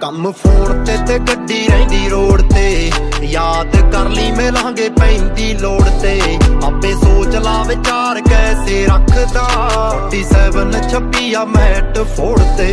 ਕੰਮ ਫੋਨ ਤੇ ਗੱਡੀ ਰਹਿੰਦੀ ਰੋਡ ਤੇ, ਯਾਦ ਕਰ ਲਈ ਮਿਲਾਂਗੇ ਪੈਂਦੀ ਲੋੜ ਤੇ। ਆਪੇ ਸੋਚ ਲਾ ਵਿਚਾਰ ਕੈਸੇ ਰੱਖਦਾ, 47 26 ਆ ਮੈਟ ਫੋੜ ਤੇ।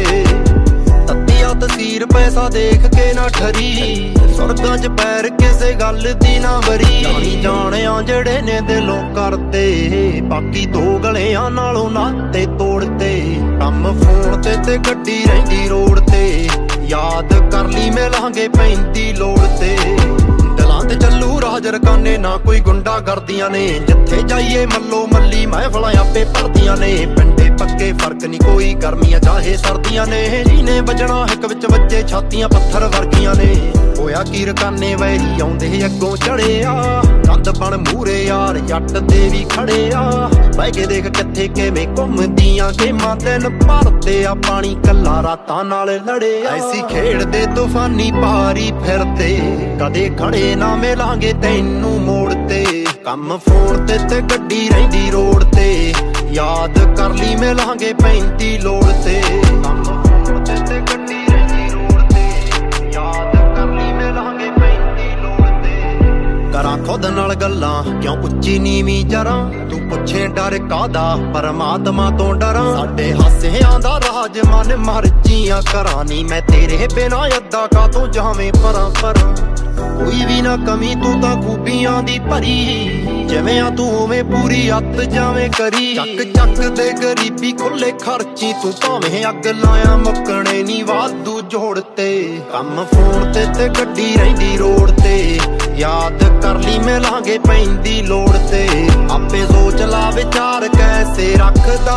ਤੱਤੀਆ ਤਸੀਰ ਪੈਸਾ ਦੇਖ ਕੇ ਨਾ ਠਰੀ, ਸੁਰਗਾਂ 'ਚ ਪੈਰ ਕਿਸੇ ਗੱਲ ਦੀ ਨਾ ਵਰੀ। ਜਾਣੀ ਜਾਣਿਆ ਜਿਹੜੇ ਨੇ ਦਿਲੋਂ ਕਰਦੇ, ਬਾਕੀ ਦੋ ਗਲਿਆਂ ਨਾਲੋਂ ਨਾਤੇ ਤੋੜਤੇ। ਕੰਮ ਫੋਨ ਤੇ ਗੱਡੀ ਰਹਿੰਦੀ ਰੋਡ ਤੇ, ਯਾਦ ਕਰ ਲਈ ਮਿਲਾਂਗੇ ਪੈਂਦੀ ਲੋੜ ਤੇ। ਦਿਲਾਂ ਤੇ ਚੱਲੂ ਰਾਜ ਰਕਾਨੇ, ਨਾ ਕੋਈ ਗੁੰਡਾ ਕਰਦੀਆਂ ਨੇ। ਜਿੱਥੇ ਜਾਈਏ ਮੱਲੋ ਮੱਲੀ ਮਹਿਫਲਾਂ ਆਪੇ ਭਰਦੀਆਂ ਨੇ। ਪਿੰਡੇ ਪੱਕੇ ਫਰਕ ਨਹੀਂ ਕੋਈ, ਗਰਮੀਆਂ ਚਾਹੇ ਸਰਦੀਆਂ ਨੇ। ਜਿਹਨੇ ਵੱਜਣਾ ਹਿੱਕ ਵਿੱਚ ਵੱਜੇ, ਛਾਤੀਆਂ ਪੱਥਰ ਵਰਗੀਆਂ ਨੇ। ਹੋਇਆ ਕੀ ਰਕਾਨੇ ਵੈਰੀ ਆਉਂਦੇ ਅੱਗੋਂ ਚੜਿਆ, ਕੰਧ ਬਣ ਮੂਰੇ ਯਾਰ ਜੱਟ ਦੇ ਵੀ ਖੜੇ ਆ। ਬਹਿ ਕੇ ਦੇਖ ਕਿੱਥੇ ਕਿਵੇਂ ਘੁੰਮਦੀਆਂ ਗੇਮਾਂ, ਦਿਨ ਭਰਦੇ ਆ ਪਾਣੀ ਕੱਲਾ ਰਾਤਾਂ ਨਾਲ ਲੜੇ ਆ। ਐਸੀ ਖੇਡਦੇ ਤੂਫਾਨੀ ਪਾਰੀ ਫਿਰਦੇ, ਕਦੇ ਖੜੇ ਨਾ ਮਿਲਾਂਗੇ ਤੈਨੂੰ ਮੋੜ ਤੇ। ਕੰਮ ਫੋਨ ਤੇ ਗੱਡੀ ਰਹਿੰਦੀ ਰੋਡ ਤੇ, ਯਾਦ ਕਰ ਲਈ ਮਿਲਾਂਗੇ ਪੈਂਦੀ ਲੋੜ ਤੇ। ਕੰਮ ਫੋਨ ਤੇ ਗੱਡੀ ਰਹਿੰਦੀ ਰੋਡ ਤੇ, ਯਾਦ ਕਰ ਲਈ ਮਿਲਾਂਗੇ ਪੈਂਦੀ ਲੋੜ ਤੇ। ਕਰਾਂ ਖੁਦ ਨਾਲ ਗੱਲਾਂ ਕਿਉਂ ਉੱਚੀ ਨੀਵੀਂ ਜਰਾਂ, ਤੂੰ ਪੁੱਛੇ ਡਰ ਕਾਦਾ ਪਰਮਾਤਮਾ ਤੋਂ ਡਰਾਂ। ਸਾਡੇ ਹਾਸਿਆਂ ਦਾ ਰਾਜ ਮਨ ਮਰਜ਼ੀਆਂ ਕਰਾਂ, ਨੀ ਮੈਂ ਤੇਰੇ ਬਿਨਾਂ ਅੱਧਾ ਕਾਤੋਂ ਜਾਵੇਂ ਪਰਾਂ ਪਰਾਂ। ਕੋਈ ਵੀ ਨਾ ਕਮੀ ਤੂੰ ਤਾਂ ਖੂਬੀਆਂ ਦੀ ਭਰੀ, ਜਿਵੇਂ ਆ ਤੂੰ ਉਵੇਂ ਪੂਰੀ ਅੱਤ ਜਾਵੇਂ ਕਰੀ। ਚੱਕ ਚੱਕ ਦੇ ਗਰੀਬੀ ਖੁੱਲੇ ਖਰਚੀ, ਤੂੰ ਭਾਵੇਂ ਅੱਗ ਲਾਇਆ ਮੁੱਕਣੇ ਨੀ ਵਾਧੂ ਜੋੜ ਤੇ। ਕੰਮ ਫੋਨ ਤੇ ਗੱਡੀ ਰਹਿੰਦੀ ਰੋਡ ਤੇ, ਯਾਦ ਕਰ ਲਈ ਮਿਲਾਂਗੇ ਪੈਂਦੀ ਲੋੜ ਤੇ। ਆਪੇ ਸੋਚ ਲਾ ਵਿਚਾਰ ਕੈਸੇ ਰੱਖਦਾ,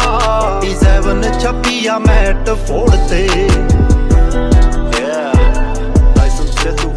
47 26 ਆ ਮੈਟ ਫੋੜ ਤੇ।